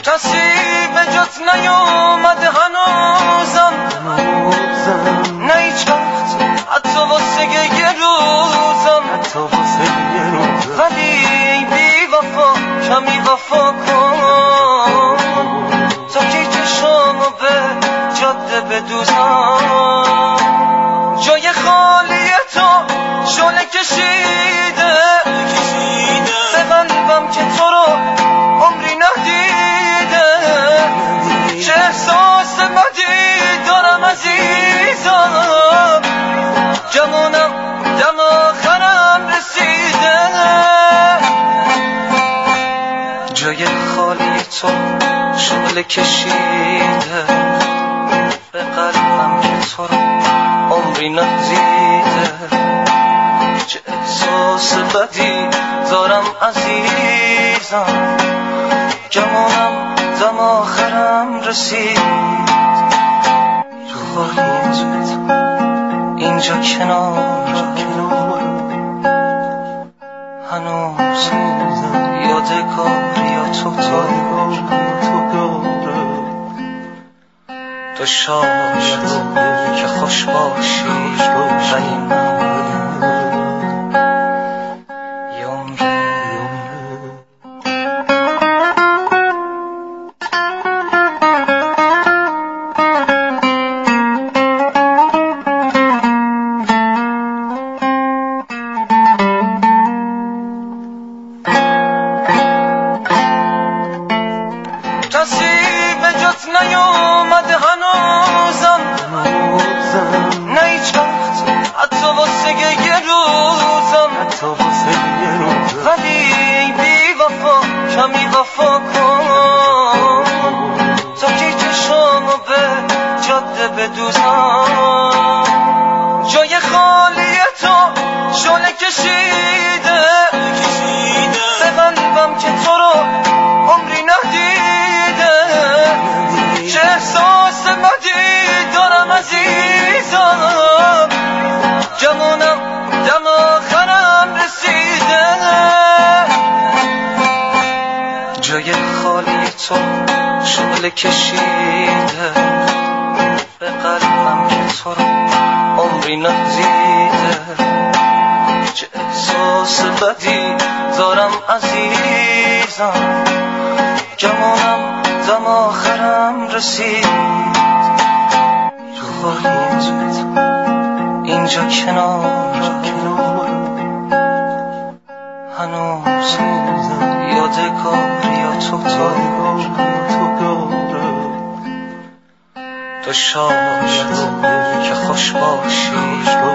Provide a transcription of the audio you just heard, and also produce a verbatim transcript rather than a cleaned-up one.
کسی به جات نیومده هنوزم، نه هیچ وقت حتی واسه یه روزم، ولی بی وفا کمی وفا کن تا که چشامو به جاده بدوزم. جای خالی تو شعله کشیده به قلبم که تو رو عمری ندیده. چه احساس بدی دارم عزیزم، جمونم دم آخرم رسیده. جای خالی تو شعله کشیده به قلبم که تو رو عمری ندیده. چه احساس بدی دارم عزیزم، گمونم دم آخرم رسید. تو خواهید اینجا کنار هنوز یادگاری یا تو داره. تو شاید که خوش باشی ولی من یه عمره. کسی به جات نیومده هنوزم، نه هیچ وقت حتی واسه یه روزم، ولی بی وفا کمی وفا کن تا که چشامو به جاده بدوزم. جای خالی تو شعله کشیده به قلبم که تو رو عمری ندیده. چه احساس بدی دارم عزیزم، جمونم دم آخرم رسیده. جای خالی تو شعله کشیده به قلبم که تو رو عمری ندیده. چه احساس بدی دارم عزیزم، گمونم دم آخرم رسید. تو خواهید اینجا کنار هنوز یادگاری یا تو داره. تو شاید که خوش باشی